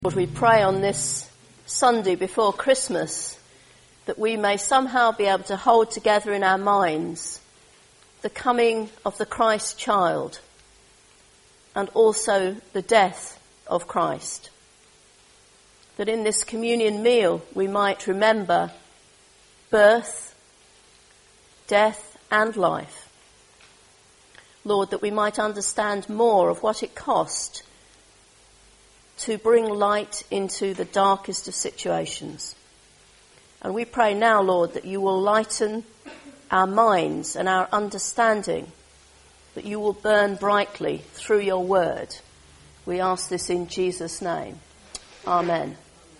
Lord, we pray on this Sunday before Christmas that we may somehow be able to hold together in our minds the coming of the Christ child and also the death of Christ. That in this communion meal we might remember birth, death and life. Lord, that we might understand more of what it cost to bring light into the darkest of situations. And we pray now, Lord, that you will lighten our minds and our understanding, that you will burn brightly through your word. We ask this in Jesus' name. Amen.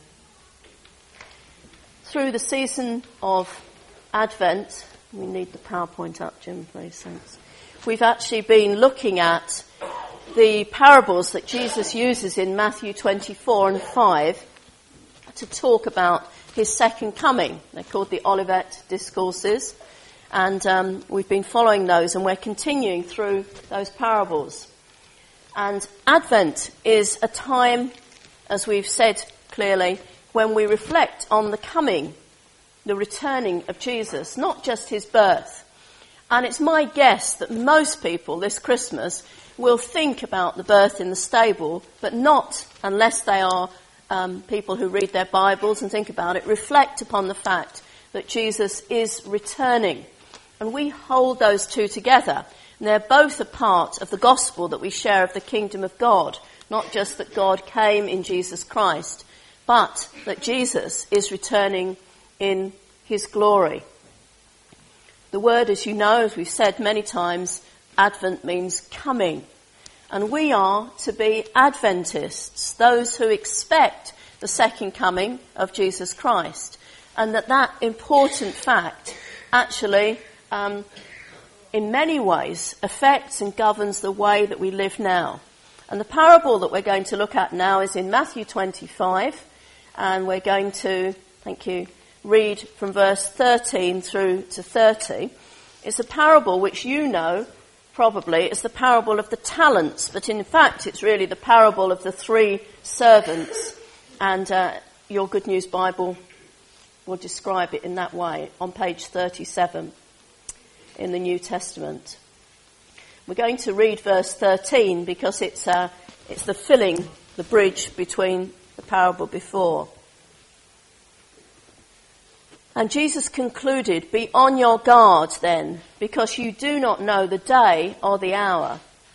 Through the season of Advent, we need the PowerPoint up, Jim, please, thanks. We've actually been looking at the parables that Jesus uses in Matthew 24 and 5 to talk about his second coming. They're called the Olivet Discourses, and we've been following those, and we're continuing through those parables. And Advent is a time, as we've said clearly, when we reflect on the coming, the returning of Jesus, not just his birth. And it's my guess that most people this Christmas will think about the birth in the stable, but not unless they are people who read their Bibles and think about it, reflect upon the fact that Jesus is returning. And we hold those two together. And they're both a part of the gospel that we share of the kingdom of God. Not just that God came in Jesus Christ, but that Jesus is returning in his glory. The word, as you know, as we've said many times, Advent means coming. And we are to be Adventists, those who expect the second coming of Jesus Christ. And that important fact actually, in many ways, affects and governs the way that we live now. And the parable that we're going to look at now is in Matthew 25. And we're going to, read from verse 13 through to 30. It's a parable which you know probably is the parable of the talents, but in fact it's really the parable of the three servants, and your Good News Bible will describe it in that way on page 37 in the New Testament. We're going to read verse 13 because it's the filling, the bridge between the parable before. And Jesus concluded, "Be on your guard then, because you do not know the day or the hour.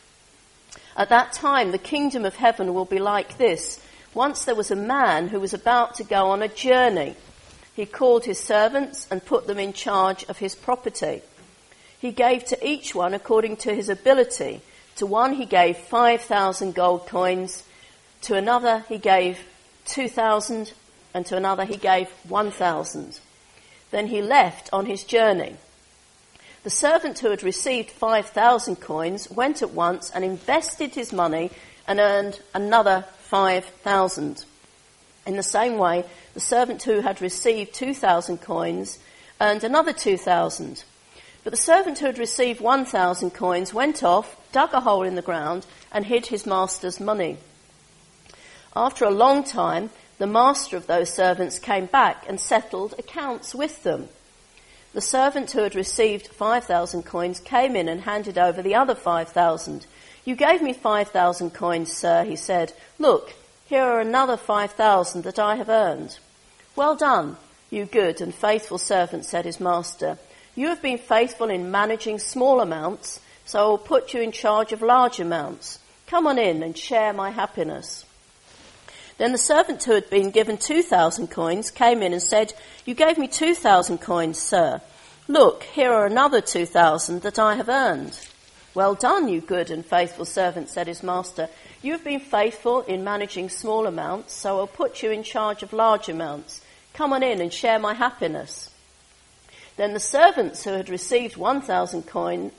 At that time, the kingdom of heaven will be like this. Once there was a man who was about to go on a journey. He called his servants and put them in charge of his property. He gave to each one according to his ability. To one he gave 5,000 gold coins, to another he gave 2,000, and to another he gave 1,000. Then he left on his journey. The servant who had received 5,000 coins went at once and invested his money and earned another 5,000. In the same way, the servant who had received 2,000 coins earned another 2,000. But the servant who had received 1,000 coins went off, dug a hole in the ground, and hid his master's money. After a long time, the master of those servants came back and settled accounts with them. The servant who had received 5,000 coins came in and handed over the other 5,000. "You gave me 5,000 coins, sir," he said. "Look, here are another 5,000 that I have earned." "Well done, you good and faithful servant," said his master. "You have been faithful in managing small amounts, so I will put you in charge of large amounts. Come on in and share my happiness." Then the servant who had been given 2,000 coins came in and said, "You gave me 2,000 coins, sir. Look, here are another 2,000 that I have earned." "Well done, you good and faithful servant," said his master. "You have been faithful in managing small amounts, so I'll put you in charge of large amounts. Come on in and share my happiness." Then the servant who had received 1,000 coins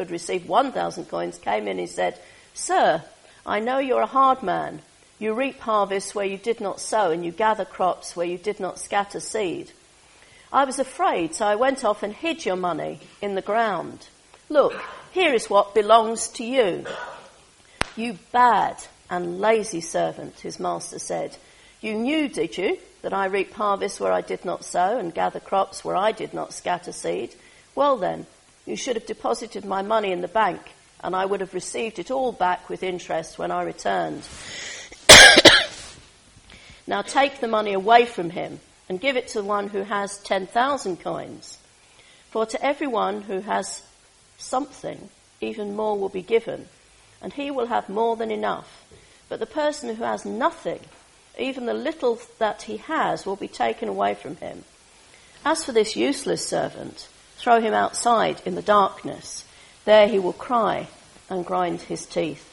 came in and said, "Sir, I know you're a hard man. You reap harvests where you did not sow, and you gather crops where you did not scatter seed. I was afraid, so I went off and hid your money in the ground. Look, here is what belongs to you." "You bad and lazy servant," his master said. You knew, did you, that I reap harvests where I did not sow and gather crops where I did not scatter seed? Well then, you should have deposited my money in the bank, and I would have received it all back with interest when I returned. Now take the money away from him and give it to the one who has 10,000 coins. For to everyone who has something, even more will be given, and he will have more than enough. But the person who has nothing, even the little that he has, will be taken away from him. As for this useless servant, throw him outside in the darkness. There he will cry and grind his teeth.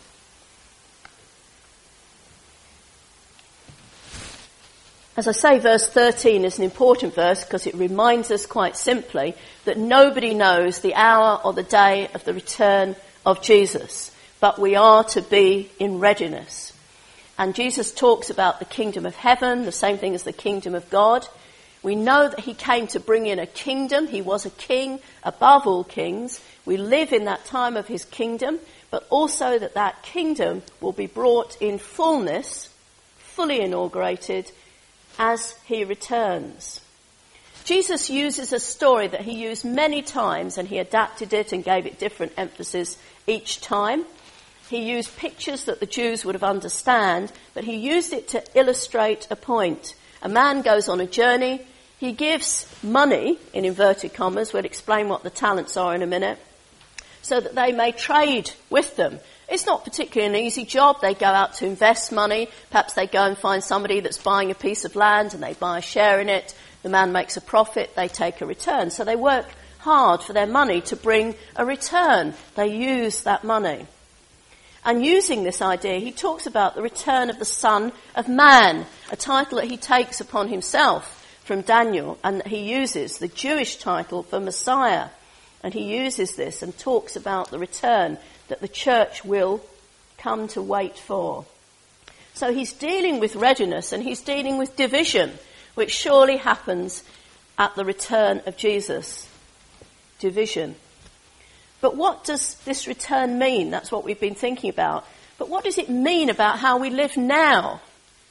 As I say, verse 13 is an important verse because it reminds us quite simply that nobody knows the hour or the day of the return of Jesus, but we are to be in readiness. And Jesus talks about the kingdom of heaven, the same thing as the kingdom of God. We know that he came to bring in a kingdom. He was a king above all kings. We live in that time of his kingdom, but also that that kingdom will be brought in fullness, fully inaugurated, as he returns. Jesus uses a story that he used many times, and he adapted it and gave it different emphasis each time. He used pictures that the Jews would have understood, but he used it to illustrate a point. A man goes on a journey. He gives money, in inverted commas, we'll explain what the talents are in a minute, so that they may trade with them. It's not particularly an easy job. They go out to invest money. Perhaps they go and find somebody that's buying a piece of land and they buy a share in it. The man makes a profit. They take a return. So they work hard for their money to bring a return. They use that money. And using this idea, he talks about the return of the Son of Man, a title that he takes upon himself from Daniel, and he uses the Jewish title for Messiah. And he uses this and talks about the return that the church will come to wait for. So he's dealing with readiness and he's dealing with division, which surely happens at the return of Jesus. Division. But what does this return mean? That's what we've been thinking about. But what does it mean about how we live now?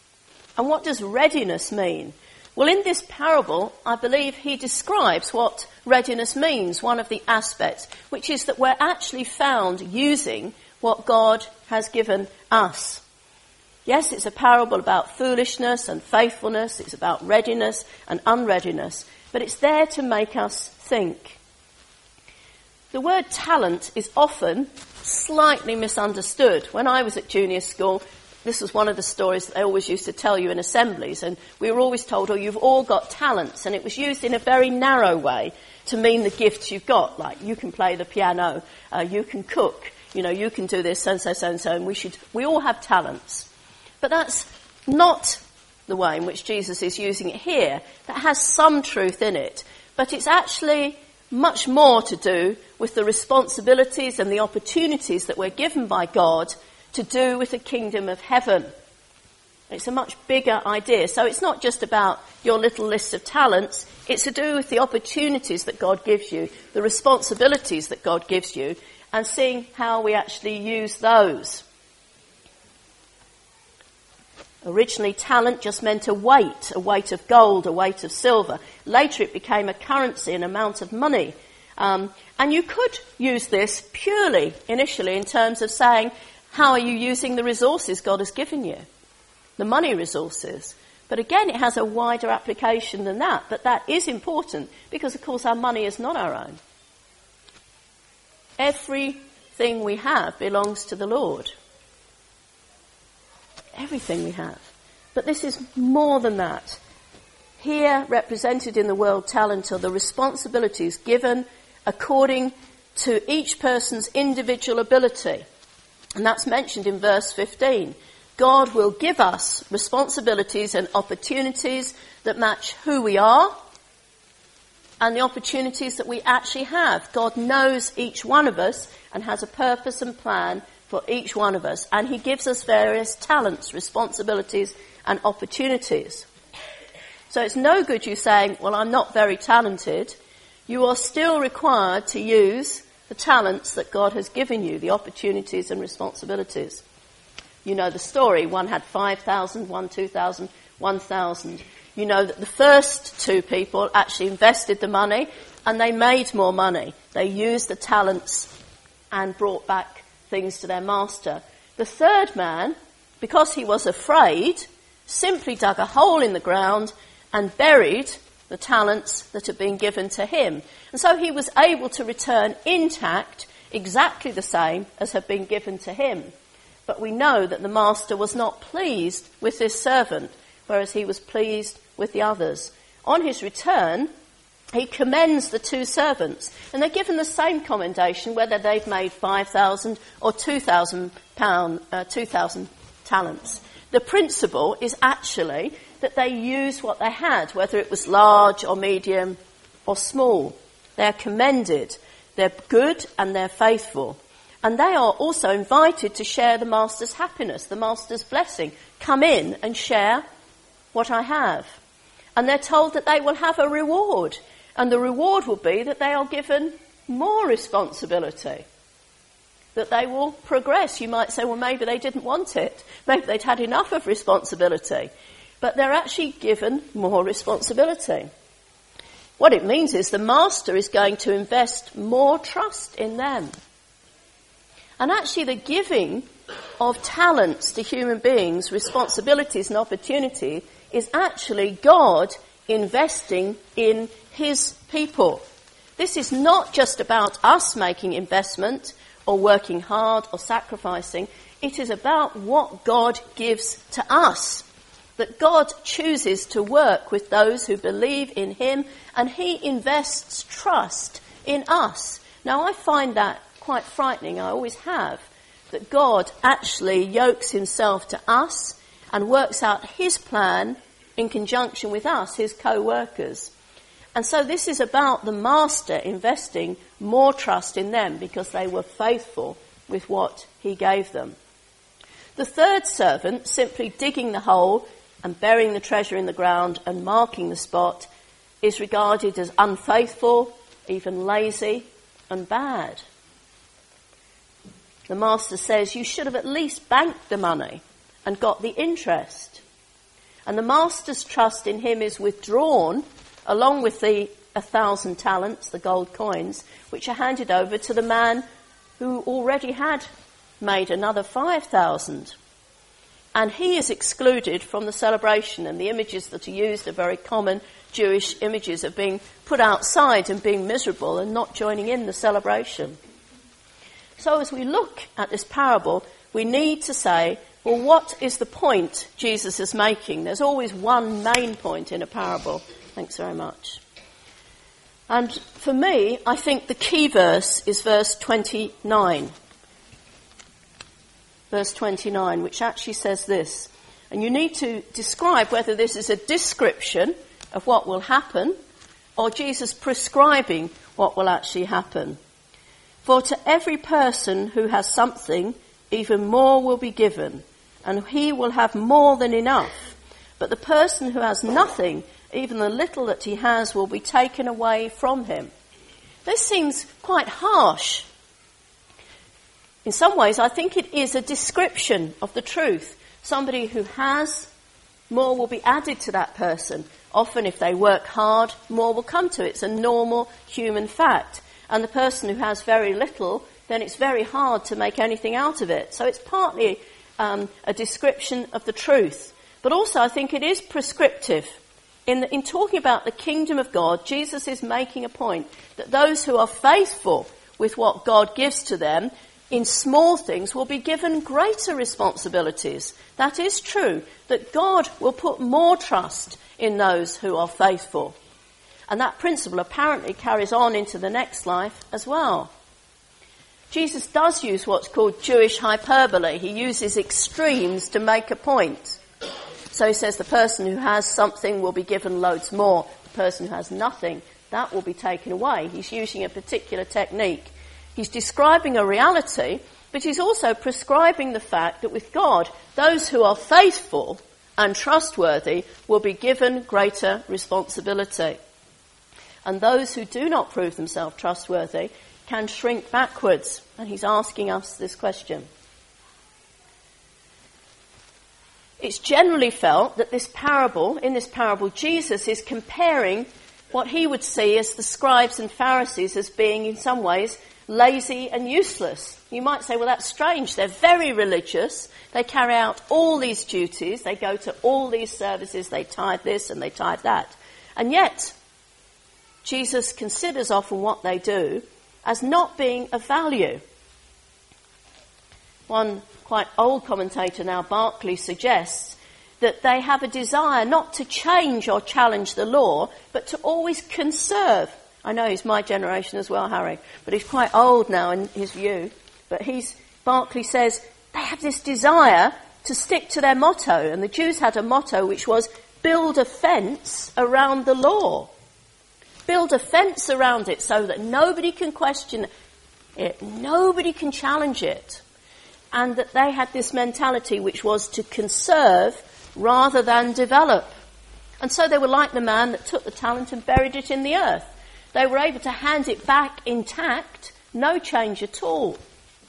And what does readiness mean? Well, in this parable, I believe he describes what readiness means, one of the aspects, which is that we're actually found using what God has given us. Yes, it's a parable about foolishness and faithfulness. It's about readiness and unreadiness. But it's there to make us think. The word talent is often slightly misunderstood. When I was at junior school, this was one of the stories that they always used to tell you in assemblies, and we were always told, oh, you've all got talents, and it was used in a very narrow way to mean the gifts you've got, like you can play the piano, you can cook, you can do this, so and so, and we all have talents. But that's not the way in which Jesus is using it here. That has some truth in it, but it's actually much more to do with the responsibilities and the opportunities that we're given by God to do with the kingdom of heaven. It's a much bigger idea. So it's not just about your little list of talents. It's to do with the opportunities that God gives you, the responsibilities that God gives you, and seeing how we actually use those. Originally, talent just meant a weight of gold, a weight of silver. Later, it became a currency, an amount of money. And you could use this purely, initially, in terms of saying, how are you using the resources God has given you? The money resources. But again, it has a wider application than that. But that is important because, of course, our money is not our own. Everything we have belongs to the Lord. Everything we have. But this is more than that. Here, represented in the word talent, are the responsibilities given according to each person's individual ability. And that's mentioned in verse 15. God will give us responsibilities and opportunities that match who we are and the opportunities that we actually have. God knows each one of us and has a purpose and plan for each one of us. And he gives us various talents, responsibilities and opportunities. So it's no good you saying, well, I'm not very talented. You are still required to use the talents that God has given you, the opportunities and responsibilities. You know the story. One had 5,000, one 2,000, 1,000. You know that the first 2 people actually invested the money and they made more money. They used the talents and brought back things to their master. The third man, because he was afraid, simply dug a hole in the ground and buried the talents that had been given to him. And so he was able to return intact, exactly the same as had been given to him. But we know that the master was not pleased with this servant, whereas he was pleased with the others. On his return, he commends the 2 servants, and they're given the same commendation whether they've made 5,000 or 2,000 talents. The principle is actually that they used what they had, whether it was large or medium or small. They're commended, they're good and they're faithful. And they are also invited to share the master's happiness, the master's blessing. Come in and share what I have. And they're told that they will have a reward. And the reward will be that they are given more responsibility, that they will progress. You might say, well, maybe they didn't want it. Maybe they'd had enough of responsibility. But they're actually given more responsibility. What it means is the master is going to invest more trust in them. And actually the giving of talents to human beings, responsibilities and opportunity, is actually God investing in his people. This is not just about us making investment or working hard or sacrificing. It is about what God gives to us. That God chooses to work with those who believe in him, and he invests trust in us. Now I find that quite frightening, I always have, that God actually yokes himself to us and works out his plan in conjunction with us, his co-workers. And so this is about the master investing more trust in them because they were faithful with what he gave them. The third servant, simply digging the hole and burying the treasure in the ground and marking the spot, is regarded as unfaithful, even lazy and bad. The master says you should have at least banked the money and got the interest. And the master's trust in him is withdrawn along with the 1,000 talents, the gold coins, which are handed over to the man who already had made another 5,000. And he is excluded from the celebration, and the images that are used are very common Jewish images of being put outside and being miserable and not joining in the celebration. So as we look at this parable, we need to say, well, what is the point Jesus is making? There's always one main point in a parable. Thanks very much. And for me, I think the key verse is verse 29. Verse 29, which actually says this. And you need to describe whether this is a description of what will happen or Jesus prescribing what will actually happen. For to every person who has something, even more will be given, and he will have more than enough. But the person who has nothing, even the little that he has, will be taken away from him. This seems quite harsh. In some ways, I think it is a description of the truth. Somebody who has, more will be added to that person. Often if they work hard, more will come to it. It's a normal human fact. And the person who has very little, then it's very hard to make anything out of it. So it's partly a description of the truth. But also I think it is prescriptive. In talking about the kingdom of God, Jesus is making a point that those who are faithful with what God gives to them in small things will be given greater responsibilities. That is true, that God will put more trust in those who are faithful. And that principle apparently carries on into the next life as well. Jesus does use what's called Jewish hyperbole. He uses extremes to make a point. So he says the person who has something will be given loads more. The person who has nothing, that will be taken away. He's using a particular technique. He's describing a reality, but he's also prescribing the fact that with God, those who are faithful and trustworthy will be given greater responsibility. And those who do not prove themselves trustworthy can shrink backwards. And he's asking us this question. It's generally felt that in this parable, Jesus is comparing what he would see as the scribes and Pharisees as being in some ways lazy and useless. You might say, well, that's strange. They're very religious. They carry out all these duties. They go to all these services. They tithe this and they tithe that. And yet, Jesus considers often what they do as not being of value. One quite old commentator now, Barclay, suggests that they have a desire not to change or challenge the law, but to always conserve. I know he's my generation as well, Harry, but he's quite old now in his view. But Barclay says they have this desire to stick to their motto, and the Jews had a motto which was, build a fence around the law. Build a fence around it so that nobody can question it, nobody can challenge it. And that they had this mentality which was to conserve rather than develop. And so they were like the man that took the talent and buried it in the earth. They were able to hand it back intact, no change at all.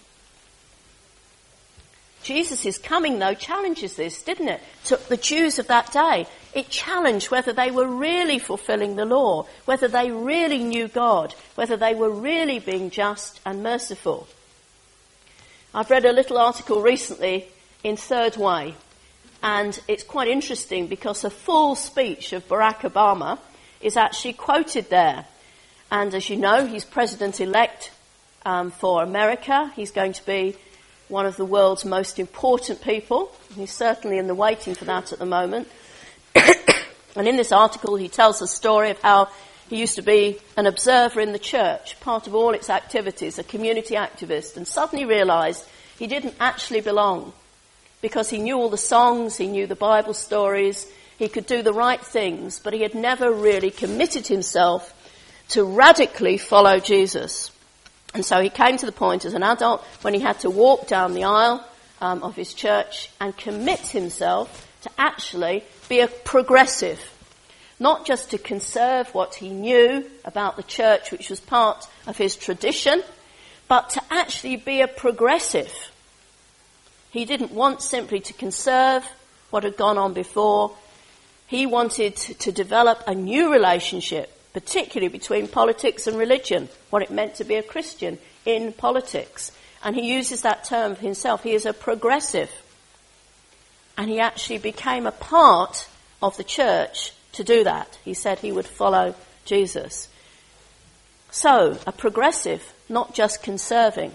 Jesus' coming, though, challenges this, didn't it? To the Jews of that day. It challenged whether they were really fulfilling the law, whether they really knew God, whether they were really being just and merciful. I've read a little article recently in Third Way, and it's quite interesting because a full speech of Barack Obama is actually quoted there. And as you know, he's president-elect for America. He's going to be one of the world's most important people. He's certainly in the waiting for that at the moment. And in this article, he tells the story of how he used to be an observer in the church, part of all its activities, a community activist, and suddenly realised he didn't actually belong because he knew all the songs, he knew the Bible stories, he could do the right things, but he had never really committed himself to radically follow Jesus. And so he came to the point as an adult when he had to walk down the aisle of his church and commit himself to actually be a progressive. Not just to conserve what he knew about the church, which was part of his tradition, but to actually be a progressive. He didn't want simply to conserve what had gone on before. He wanted to develop a new relationship, particularly between politics and religion, what it meant to be a Christian in politics. And he uses that term for himself. He is a progressive. And he actually became a part of the church to do that. He said he would follow Jesus. So, a progressive, not just conserving.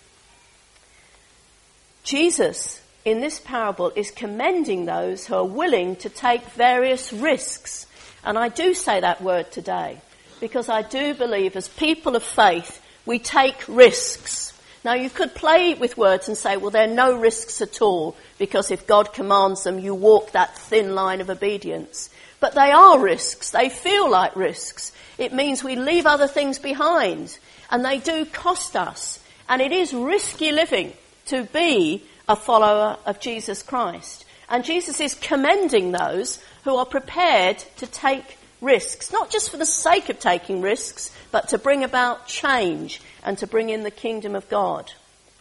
Jesus, in this parable, is commending those who are willing to take various risks. And I do say that word today, because I do believe as people of faith, we take risks. Now, you could play with words and say, well, there are no risks at all, because if God commands them, you walk that thin line of obedience. But they are risks. They feel like risks. It means we leave other things behind, and they do cost us. And it is risky living to be a follower of Jesus Christ. And Jesus is commending those who are prepared to take risks, not just for the sake of taking risks, but to bring about change and to bring in the kingdom of God.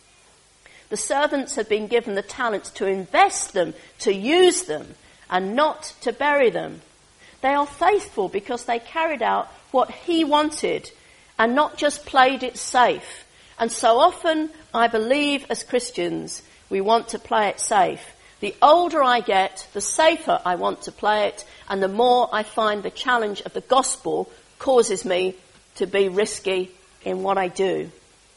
The servants had been given the talents to invest them, to use them, and not to bury them. They are faithful because they carried out what he wanted and not just played it safe. And so often, I believe as Christians, we want to play it safe. The older I get, the safer I want to play it, and the more I find the challenge of the gospel causes me to be risky in what I do.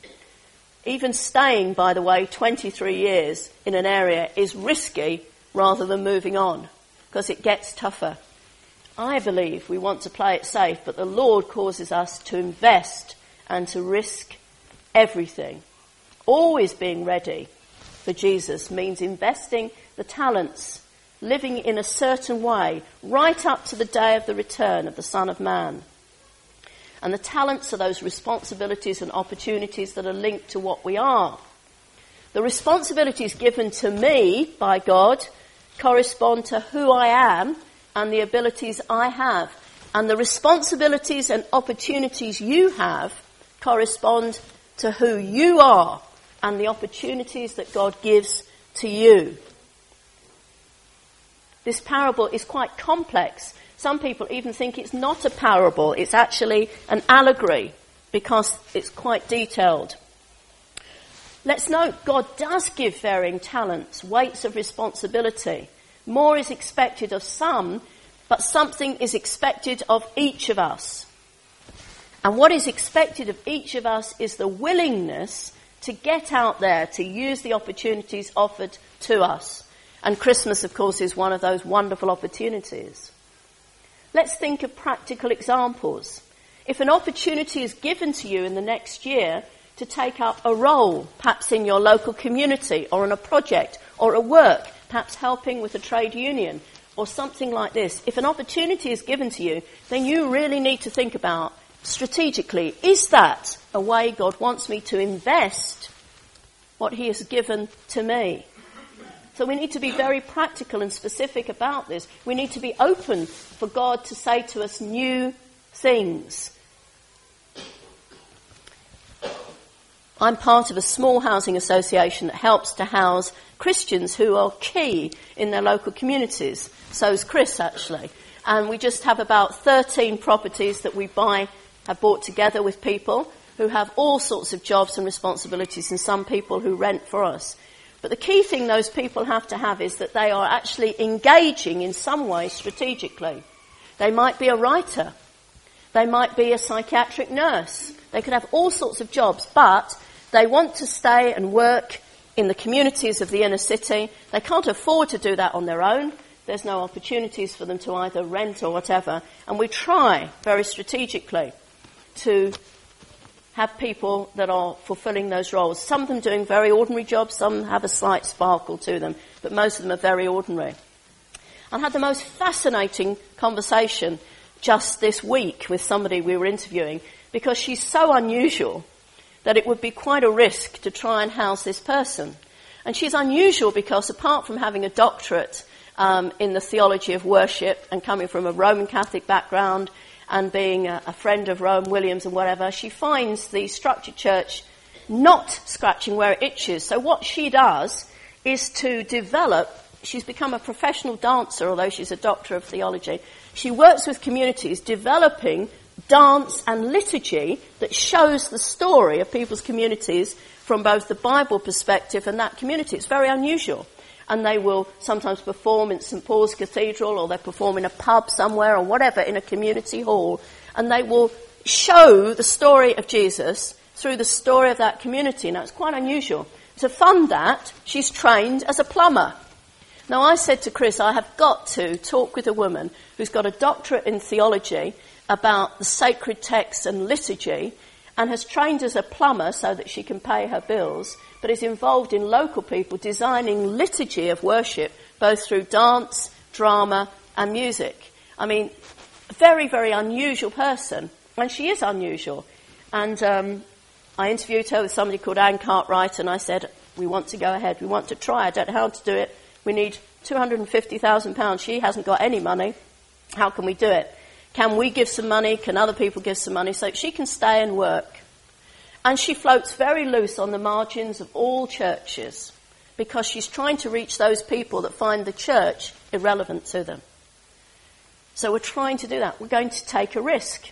Even staying, by the way, 23 years in an area is risky rather than moving on, because it gets tougher. I believe we want to play it safe, but the Lord causes us to invest and to risk everything. Always being ready for Jesus means investing the talents, living in a certain way, right up to the day of the return of the Son of Man. And the talents are those responsibilities and opportunities that are linked to what we are. The responsibilities given to me by God correspond to who I am and the abilities I have. And the responsibilities and opportunities you have correspond to who you are and the opportunities that God gives to you. This parable is quite complex. Some people even think it's not a parable. It's actually an allegory because it's quite detailed. Let's note, God does give varying talents, weights of responsibility. More is expected of some, but something is expected of each of us. And what is expected of each of us is the willingness to get out there, to use the opportunities offered to us. And Christmas, of course, is one of those wonderful opportunities. Let's think of practical examples. If an opportunity is given to you in the next year to take up a role, perhaps in your local community or on a project or a work, perhaps helping with a trade union or something like this, if an opportunity is given to you, then you really need to think about strategically, is that a way God wants me to invest what he has given to me? So we need to be very practical and specific about this. We need to be open for God to say to us new things. I'm part of a small housing association that helps to house Christians who are key in their local communities. So is Chris, actually. And we just have about 13 properties that we have bought together with people who have all sorts of jobs and responsibilities, and some people who rent for us. But the key thing those people have to have is that they are actually engaging in some way strategically. They might be a writer. They might be a psychiatric nurse. They could have all sorts of jobs, but they want to stay and work in the communities of the inner city. They can't afford to do that on their own. There's no opportunities for them to either rent or whatever. And we try very strategically to have people that are fulfilling those roles. Some of them doing very ordinary jobs, some have a slight sparkle to them, but most of them are very ordinary. I had the most fascinating conversation just this week with somebody we were interviewing, because she's so unusual that it would be quite a risk to try and house this person. And she's unusual because apart from having a doctorate in the theology of worship and coming from a Roman Catholic background and being a friend of Rowan Williams and whatever, she finds the structured church not scratching where it itches. So what she does is to develop, she's become a professional dancer, although she's a doctor of theology. She works with communities developing dance and liturgy that shows the story of people's communities from both the Bible perspective and that community. It's very unusual. And they will sometimes perform in St. Paul's Cathedral, or they perform in a pub somewhere or whatever, in a community hall. And they will show the story of Jesus through the story of that community. Now, it's quite unusual. To fund that, she's trained as a plumber. Now, I said to Chris, I have got to talk with a woman who's got a doctorate in theology about the sacred texts and liturgy, and has trained as a plumber so that she can pay her bills, but is involved in local people designing liturgy of worship, both through dance, drama, and music. I mean, a very, very unusual person, and she is unusual. And I interviewed her with somebody called Anne Cartwright, and I said, we want to go ahead, we want to try, I don't know how to do it. We need £250,000. She hasn't got any money. How can we do it? Can we give some money? Can other people give some money? So she can stay and work. And she floats very loose on the margins of all churches because she's trying to reach those people that find the church irrelevant to them. So we're trying to do that. We're going to take a risk.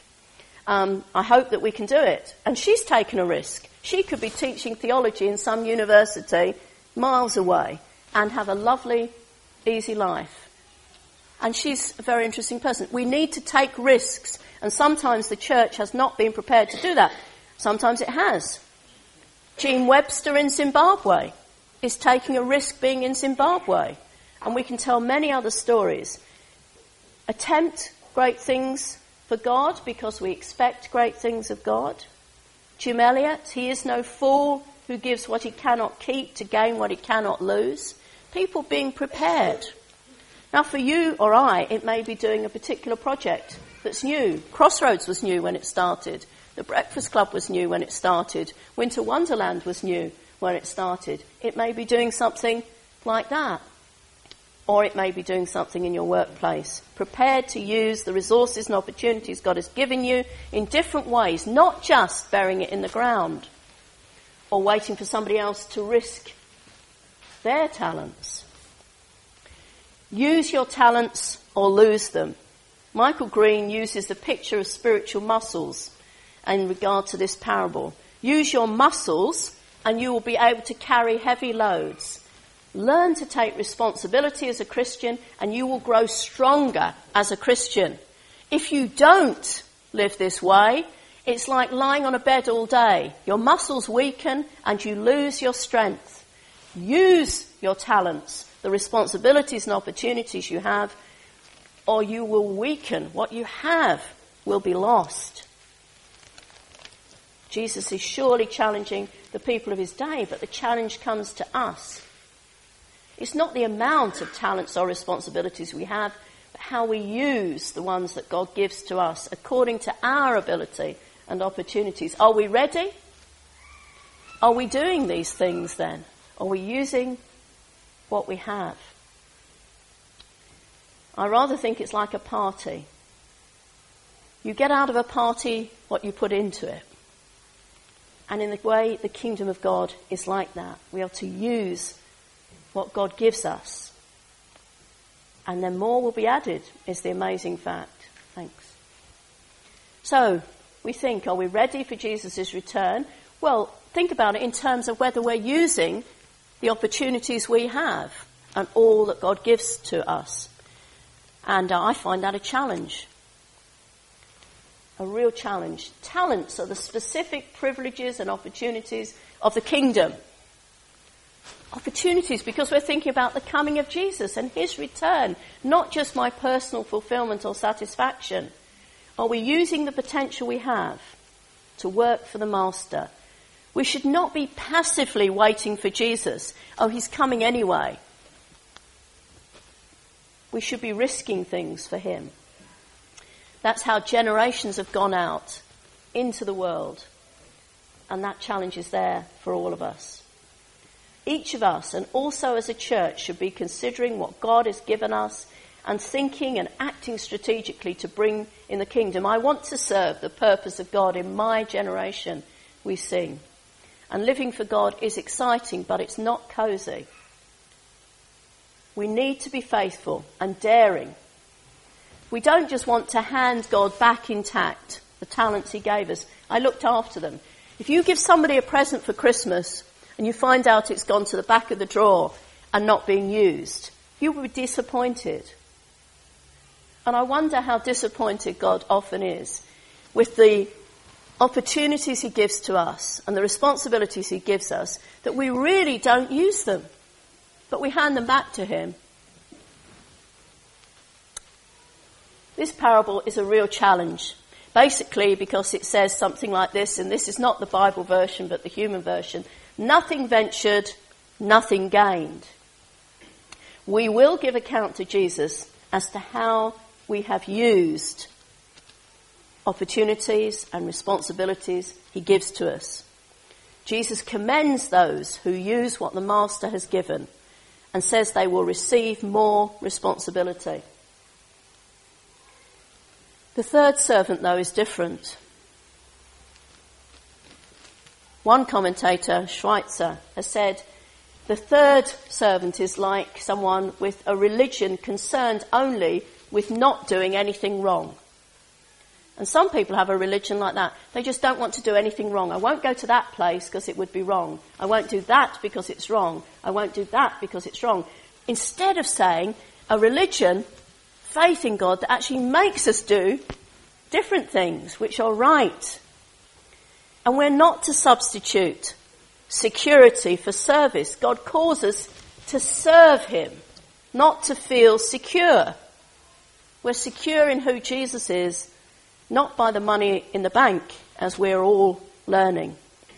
I hope that we can do it. And she's taken a risk. She could be teaching theology in some university miles away and have a lovely, easy life. And she's a very interesting person. We need to take risks. And sometimes the church has not been prepared to do that. Sometimes it has. Jean Webster in Zimbabwe is taking a risk being in Zimbabwe. And we can tell many other stories. Attempt great things for God because we expect great things of God. Jim Elliot, he is no fool who gives what he cannot keep to gain what he cannot lose. People being prepared. Now for you or I, it may be doing a particular project that's new. Crossroads was new when it started. The Breakfast Club was new when it started. Winter Wonderland was new when it started. It may be doing something like that. Or it may be doing something in your workplace. Prepared to use the resources and opportunities God has given you in different ways, not just burying it in the ground or waiting for somebody else to risk their talents. Use your talents or lose them. Michael Green uses the picture of spiritual muscles in regard to this parable. Use your muscles and you will be able to carry heavy loads. Learn to take responsibility as a Christian and you will grow stronger as a Christian. If you don't live this way, it's like lying on a bed all day. Your muscles weaken and you lose your strength. Use your talents, the responsibilities and opportunities you have, or you will weaken. What you have will be lost. Jesus is surely challenging the people of his day, but the challenge comes to us. It's not the amount of talents or responsibilities we have, but how we use the ones that God gives to us according to our ability and opportunities. Are we ready? Are we doing these things then? Are we using what we have? I rather think it's like a party. You get out of a party what you put into it. And in the way the kingdom of God is like that. We are to use what God gives us. And then more will be added, is the amazing fact. Thanks. So, we think, are we ready for Jesus' return? Well, think about it in terms of whether we're using the opportunities we have and all that God gives to us. And I find that a challenge. A real challenge. Talents are the specific privileges and opportunities of the kingdom. Opportunities because we're thinking about the coming of Jesus and his return, not just my personal fulfillment or satisfaction. Are we using the potential we have to work for the Master? We should not be passively waiting for Jesus. Oh, he's coming anyway. We should be risking things for him. That's how generations have gone out into the world. And that challenge is there for all of us. Each of us, and also as a church, should be considering what God has given us and thinking and acting strategically to bring in the kingdom. I want to serve the purpose of God in my generation, we sing. And living for God is exciting, but it's not cosy. We need to be faithful and daring. We don't just want to hand God back intact, the talents he gave us. I looked after them. If you give somebody a present for Christmas and you find out it's gone to the back of the drawer and not being used, you will be disappointed. And I wonder how disappointed God often is with the opportunities he gives to us and the responsibilities he gives us, that we really don't use them, but we hand them back to him. This parable is a real challenge, basically because it says something like this, and this is not the Bible version but the human version: nothing ventured, nothing gained. We will give account to Jesus as to how we have used opportunities and responsibilities he gives to us. Jesus commends those who use what the Master has given and says they will receive more responsibility. The third servant, though, is different. One commentator, Schweitzer, has said, the third servant is like someone with a religion concerned only with not doing anything wrong. And some people have a religion like that. They just don't want to do anything wrong. I won't go to that place because it would be wrong. I won't do that because it's wrong. I won't do that because it's wrong. Instead of saying a religion, faith in God, that actually makes us do different things which are right. And we're not to substitute security for service. God calls us to serve him, not to feel secure. We're secure in who Jesus is, not by the money in the bank, as we're all learning.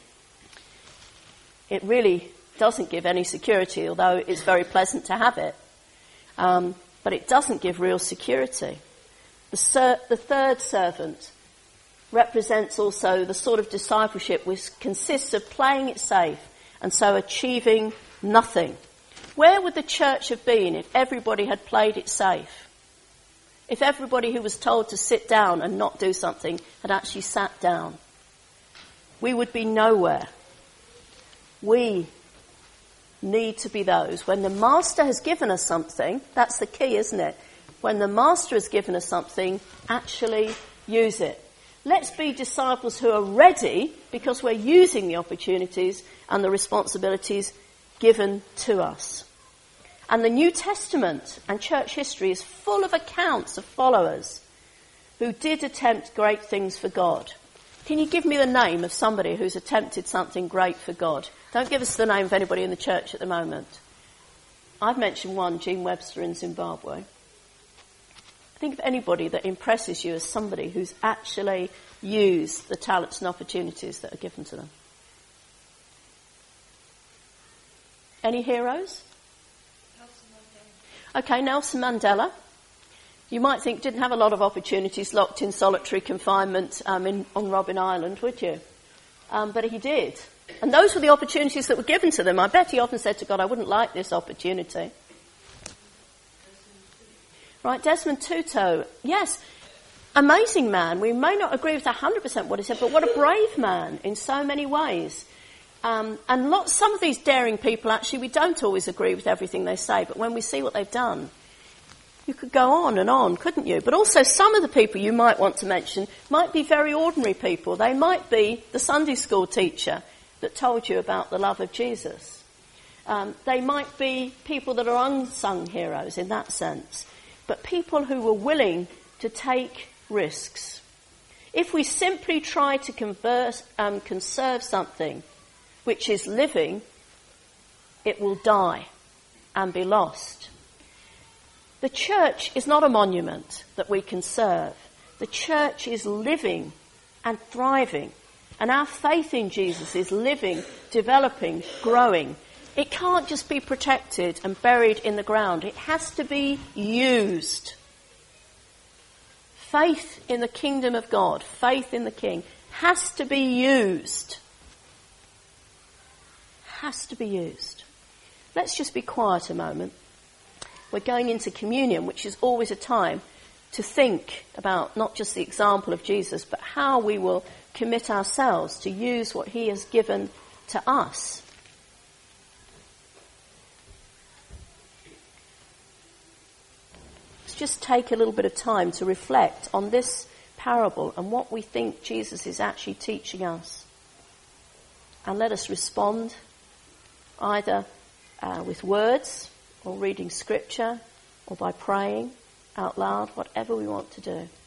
It really doesn't give any security, although it's very pleasant to have it. But it doesn't give real security. The third servant represents also the sort of discipleship which consists of playing it safe and so achieving nothing. Where would the church have been if everybody had played it safe? If everybody who was told to sit down and not do something had actually sat down? We would be nowhere. We need to be those, when the Master has given us something, that's the key, isn't it? When the Master has given us something, actually use it. Let's be disciples who are ready because we're using the opportunities and the responsibilities given to us. And the New Testament and church history is full of accounts of followers who did attempt great things for God. Can you give me the name of somebody who's attempted something great for God? Don't give us the name of anybody in the church at the moment. I've mentioned one, Gene Webster in Zimbabwe. Think of anybody that impresses you as somebody who's actually used the talents and opportunities that are given to them. Any heroes? Okay, Nelson Mandela. You might think didn't have a lot of opportunities, locked in solitary confinement on Robben Island, would you? But he did. And those were the opportunities that were given to them. I bet he often said to God, I wouldn't like this opportunity. Right, Desmond Tutu. Yes, amazing man. We may not agree with 100% what he said, but what a brave man in so many ways. And some of these daring people, actually, we don't always agree with everything they say, but when we see what they've done, you could go on, couldn't you? But also some of the people you might want to mention might be very ordinary people. They might be the Sunday school teacher that told you about the love of Jesus. They might be people that are unsung heroes in that sense, but people who were willing to take risks. If we simply try to conserve something which is living, it will die and be lost. The church is not a monument that we conserve. The church is living and thriving. And our faith in Jesus is living, developing, growing. It can't just be protected and buried in the ground. It has to be used. Faith in the kingdom of God, faith in the King, has to be used. Has to be used. Let's just be quiet a moment. We're going into communion, which is always a time to think about not just the example of Jesus, but how we will commit ourselves to use what he has given to us. Let's just take a little bit of time to reflect on this parable and what we think Jesus is actually teaching us. And let us respond either with words or reading scripture or by praying out loud, whatever we want to do.